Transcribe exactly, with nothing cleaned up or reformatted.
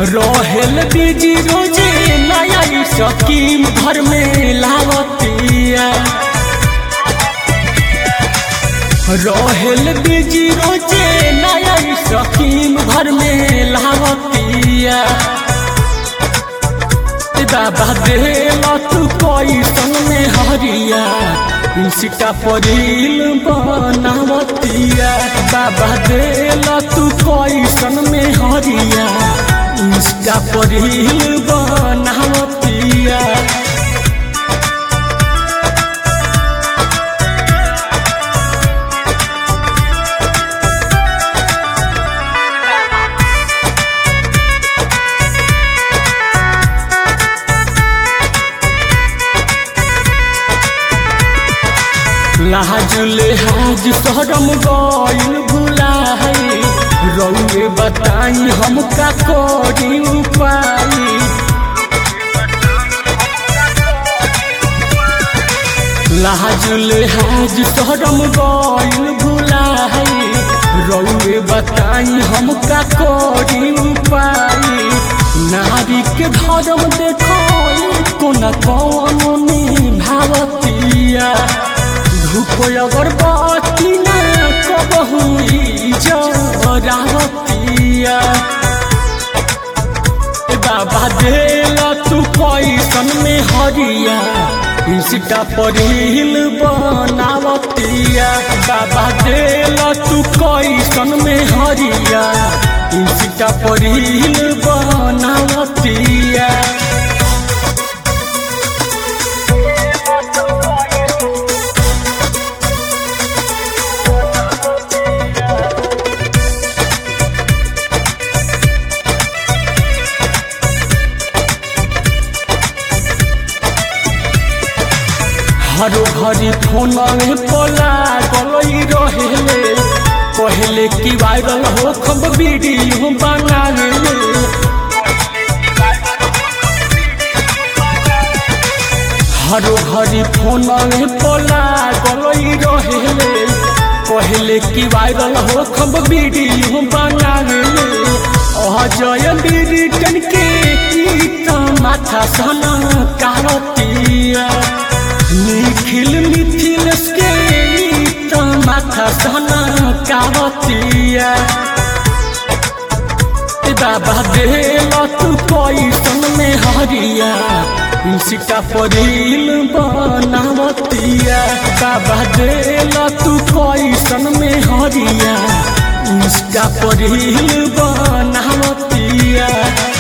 रहेल बिजी रोजे नया स्कीम घर में लावतिया। रहेल बिजी रोजे नया स्कीम घर में लावतिया। बाबा देला तू कोई संग में हरिया इंस्टा पर रील बनावतिया। बाबा देला तू कोई संग में हरिया इंस्टा पर रील बनावतिया। लाज लेहाज शरम गइल भुलाई रउए बताई हम का करी उपाय। लाज लेहाज शरम गइल भुलाई रउए बताई हम का करी उपाय। नारी के धर्म देखो कोना कौन निभावतिया। धूप अगरबत्ती न कबहू जरावतिया। बाबा देला तू कैसन में हरिया इंस्टा पर रील बनावतिया। बाबा देला तू कैसन में हरिया इंस्टा पर रील बनावतिया। हरो घरी फोन में पोला गलई रहेले कहले कि वायरल हो खब वीडियो बनावेले। हरो घरी फोन में पोला गलई रहेले कहले कि वायरल हो खब वीडियो बनावेले। अजय बिरिटन के माथा सना कारतिया। निखिल मिथिलेश के माथा सना कारतिया। बाबा देला तू कैसन में हरिया इंस्टा पर रील बनावतिया। बाबा देला तू कैसन में हरिया इंस्टा पर रील बनावतिया।